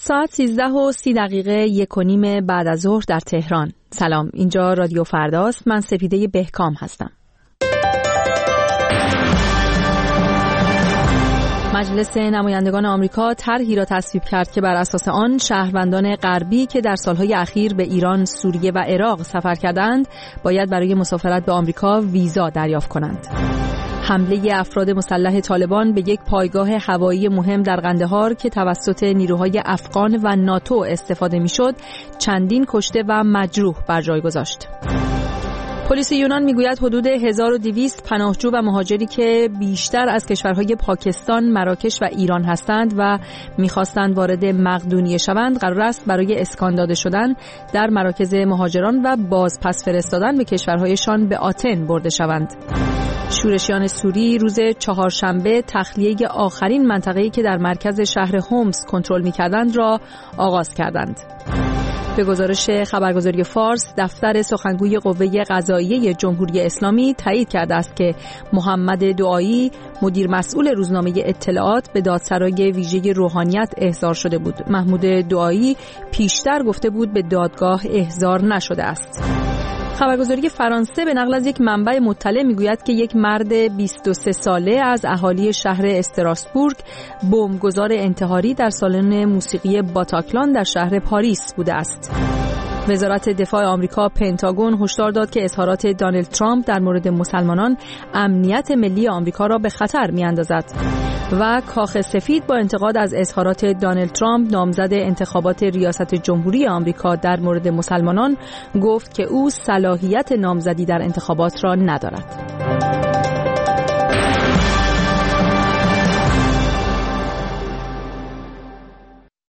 ساعت 13:30 1:30 بعد از ظهر در تهران. سلام، اینجا رادیو فرداست. من سپیده بهکام هستم. مجلس نمایندگان آمریکا طرحی را تصویب کرد که بر اساس آن شهروندان غربی که در سالهای اخیر به ایران، سوریه و عراق سفر کردند باید برای مسافرت به آمریکا ویزا دریافت کنند. حمله افراد مسلح طالبان به یک پایگاه هوایی مهم در قندهار که توسط نیروهای افغان و ناتو استفاده می‌شد، چندین کشته و مجروح بر جای گذاشت. پلیس یونان میگوید حدود 1200 پناهجو و مهاجری که بیشتر از کشورهای پاکستان، مراکش و ایران هستند و می‌خواستند وارد مقدونیه شوند، قرار است برای اسکان داده شدن در مراکز مهاجران و باز پس فرستادن به کشورهایشان به آتن برده شوند. شورشیان سوری روز چهارشنبه تخلیه آخرین منطقه‌ای که در مرکز شهر هومس کنترل می‌کردند را آغاز کردند. به گزارش خبرگزاری فارس، دفتر سخنگوی قوه قضاییه جمهوری اسلامی تایید کرده است که محمد دعایی، مدیر مسئول روزنامه اطلاعات، به دادسرای ویژه روحانیت احضار شده بود. محمود دعایی پیشتر گفته بود به دادگاه احضار نشده است. خبرگزاری فرانسه به نقل از یک منبع مطلع میگوید که یک مرد 23 ساله از اهالی شهر استراسبورگ بمبگذار انتحاری در سالن موسیقی باتاکلان در شهر پاریس بوده است. وزارت دفاع آمریکا پنتاگون هشدار داد که اظهارات دونالد ترامپ در مورد مسلمانان امنیت ملی آمریکا را به خطر می‌اندازد. و کاخ سفید با انتقاد از اظهارات دونالد ترامپ، نامزد انتخابات ریاست جمهوری آمریکا، در مورد مسلمانان گفت که او صلاحیت نامزدی در انتخابات را ندارد.